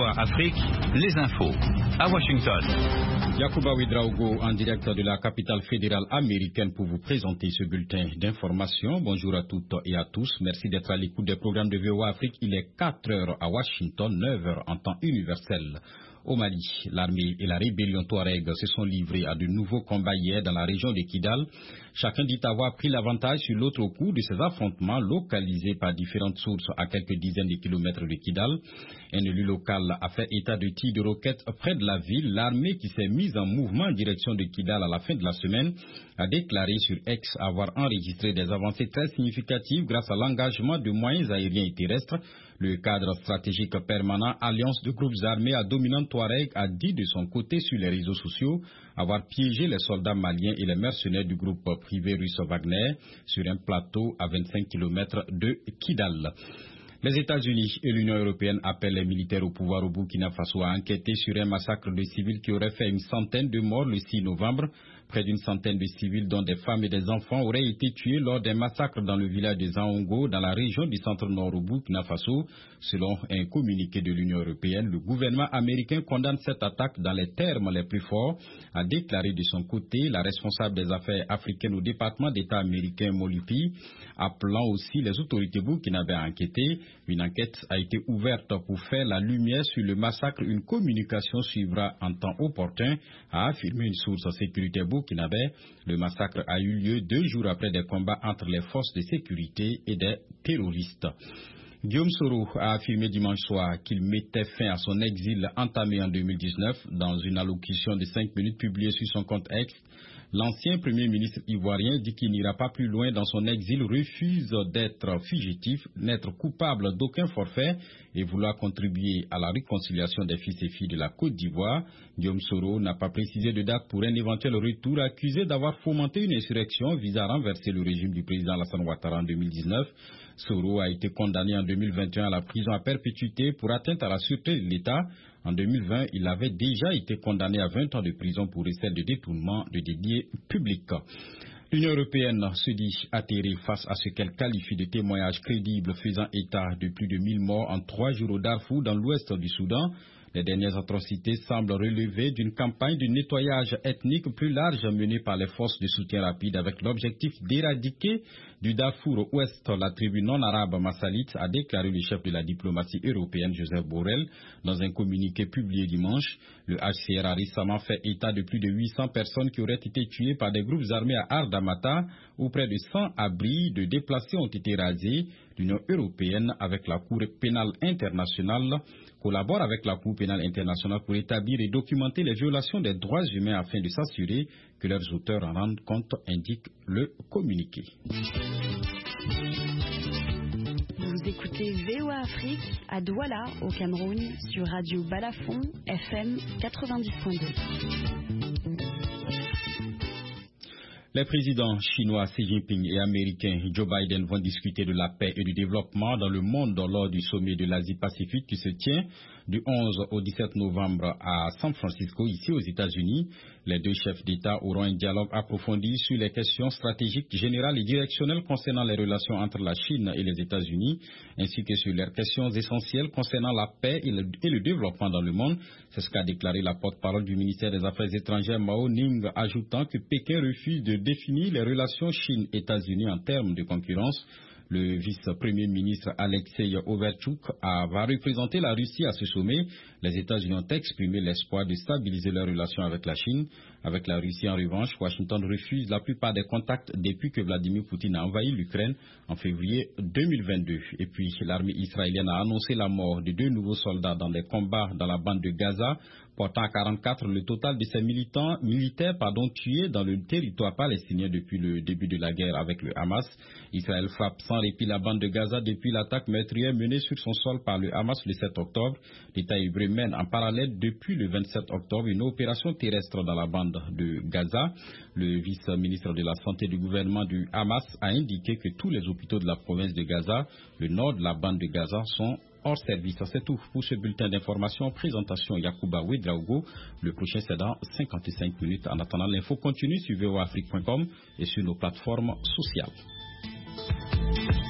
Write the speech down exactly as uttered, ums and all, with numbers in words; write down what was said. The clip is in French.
V O A Afrique, les infos. À Washington. Yacouba Ouedraogo en direct de la capitale fédérale américaine pour vous présenter ce bulletin d'information. Bonjour à toutes et à tous. Merci d'être à l'écoute des programmes de V O A Afrique. Il est quatre heures à Washington, neuf heures en temps universel. Au Mali, l'armée et la rébellion Touareg se sont livrés à de nouveaux combats hier dans la région de Kidal. Chacun dit avoir pris l'avantage sur l'autre au cours de ces affrontements localisés par différentes sources à quelques dizaines de kilomètres de Kidal. Un élu local a fait état de tirs de roquettes près de la ville. L'armée qui s'est mise en mouvement en direction de Kidal à la fin de la semaine a déclaré sur X avoir enregistré des avancées très significatives grâce à l'engagement de moyens aériens et terrestres. Le cadre stratégique permanent Alliance de groupes armés à dominante Touareg a dit de son côté sur les réseaux sociaux avoir piégé les soldats maliens et les mercenaires du groupe privé russe Wagner sur un plateau à vingt-cinq kilomètres de Kidal. Les États-Unis et l'Union européenne appellent les militaires au pouvoir au Burkina Faso à enquêter sur un massacre de civils qui aurait fait une centaine de morts le six novembre. Près d'une centaine de civils, dont des femmes et des enfants, auraient été tués lors d'un massacre dans le village de Zaongo, dans la région du centre-nord au Burkina Faso. Selon un communiqué de l'Union européenne, le gouvernement américain condamne cette attaque dans les termes les plus forts, a déclaré de son côté la responsable des affaires africaines au département d'État américain Molipi, appelant aussi les autorités burkinabées à enquêter. Une enquête a été ouverte pour faire la lumière sur le massacre. Une communication suivra en temps opportun, a affirmé une source sécuritaire burkinabé. Le massacre a eu lieu deux jours après des combats entre les forces de sécurité et des terroristes. Guillaume Soro a affirmé dimanche soir qu'il mettait fin à son exil entamé en deux mille dix-neuf. Dans une allocution de cinq minutes publiée sur son compte X, l'ancien Premier ministre ivoirien dit qu'il n'ira pas plus loin dans son exil, refuse d'être fugitif, n'être coupable d'aucun forfait et vouloir contribuer à la réconciliation des fils et filles de la Côte d'Ivoire. Guillaume Soro n'a pas précisé de date pour un éventuel retour, accusé d'avoir fomenté une insurrection visant à renverser le régime du président Alassane Ouattara en deux mille dix-neuf. Soro a été condamné en deux mille vingt et un à la prison à perpétuité pour atteinte à la sûreté de l'État. En deux mille vingt, il avait déjà été condamné à vingt ans de prison pour essai de détournement de deniers publics. L'Union européenne se dit atterrée face à ce qu'elle qualifie de témoignages crédibles faisant état de plus de mille morts en trois jours au Darfour dans l'ouest du Soudan. Les dernières atrocités semblent relever d'une campagne de nettoyage ethnique plus large menée par les forces de soutien rapide avec l'objectif d'éradiquer du Darfour ouest la tribu non arabe Massalite, a déclaré le chef de la diplomatie européenne Joseph Borrell dans un communiqué publié dimanche. Le H C R a récemment fait état de plus de huit cents personnes qui auraient été tuées par des groupes armés à Ardamata, où près de cent abris de déplacés ont été rasés. L'Union européenne, avec la Cour pénale internationale, collabore avec la Cour pénale internationale pour établir et documenter les violations des droits humains afin de s'assurer que leurs auteurs en rendent compte, indique le communiqué. Vous écoutez V O A Afrique à Douala, au Cameroun, sur Radio Balafon, F M quatre-vingt-dix point deux. Les présidents chinois Xi Jinping et américains Joe Biden vont discuter de la paix et du développement dans le monde lors du sommet de l'Asie-Pacifique qui se tient du onze au dix-sept novembre à San Francisco, ici aux États-Unis. Les deux chefs d'État auront un dialogue approfondi sur les questions stratégiques générales et directionnelles concernant les relations entre la Chine et les États-Unis, ainsi que sur les questions essentielles concernant la paix et le, et le développement dans le monde. C'est ce qu'a déclaré la porte-parole du ministère des Affaires étrangères Mao Ning, ajoutant que Pékin refuse de définir les relations Chine-États-Unis en termes de concurrence. Le vice-premier ministre Alexei Overchuk va représenter la Russie à ce sommet. Les États-Unis ont exprimé l'espoir de stabiliser leurs relations avec la Chine. Avec la Russie, en revanche, Washington refuse la plupart des contacts depuis que Vladimir Poutine a envahi l'Ukraine en février deux mille vingt-deux. Et puis, l'armée israélienne a annoncé la mort de deux nouveaux soldats dans des combats dans la bande de Gaza, portant à quarante-quatre le total de ces militants, militaires pardon, tués dans le territoire palestinien depuis le début de la guerre avec le Hamas. Israël frappe sans répit la bande de Gaza depuis l'attaque meurtrière menée sur son sol par le Hamas le sept octobre. L'État hébreu mène en parallèle depuis le vingt-sept octobre une opération terrestre dans la bande de Gaza. Le vice-ministre de la Santé du gouvernement du Hamas a indiqué que tous les hôpitaux de la province de Gaza, le nord de la bande de Gaza, sont hors service. C'est tout pour ce bulletin d'information. Présentation Yacouba Ouedraogo. Le prochain c'est dans cinquante-cinq minutes. En attendant, l'info continue sur v o afrique point com et sur nos plateformes sociales.